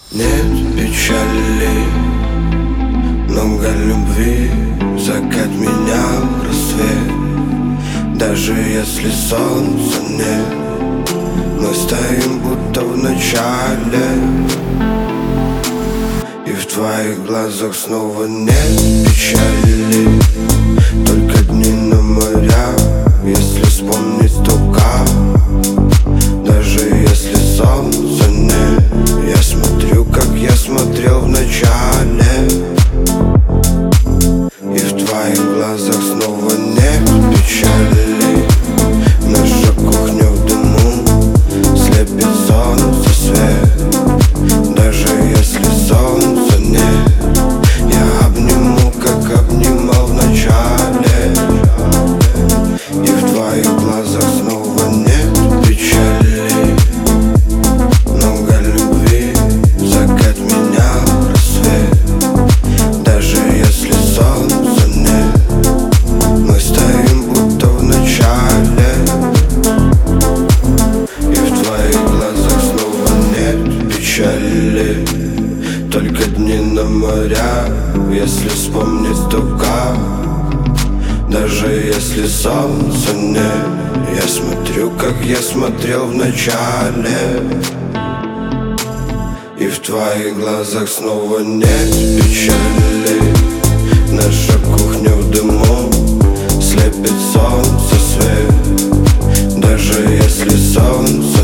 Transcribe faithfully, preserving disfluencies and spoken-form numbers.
Нет печали, много любви. Закат меня в рассвет. Даже если солнца нет, мы стоим будто в начале. И в твоих глазах снова нет печали. Только дни на морях, если вспомнить стука. Даже если солнца нет, я смотрю, как я смотрел в начале. И в твоих глазах снова нет печали. Наша кухня в дыму, слепит солнце свет. Даже если солнца нет, я обниму, как обнимал в начале. И в твоих глазах снова нет печали. Много любви, закат меня в рассвет. Даже если солнца нет, мы стоим будто в начале. И в твоих глазах снова нет печали. Только дни на морях, если вспомнить стука. Даже если солнца нет, я смотрю, как я смотрел в начале. И в твоих глазах снова нет печали. Наша кухня в дыму, слепит солнце свет. Даже если солнце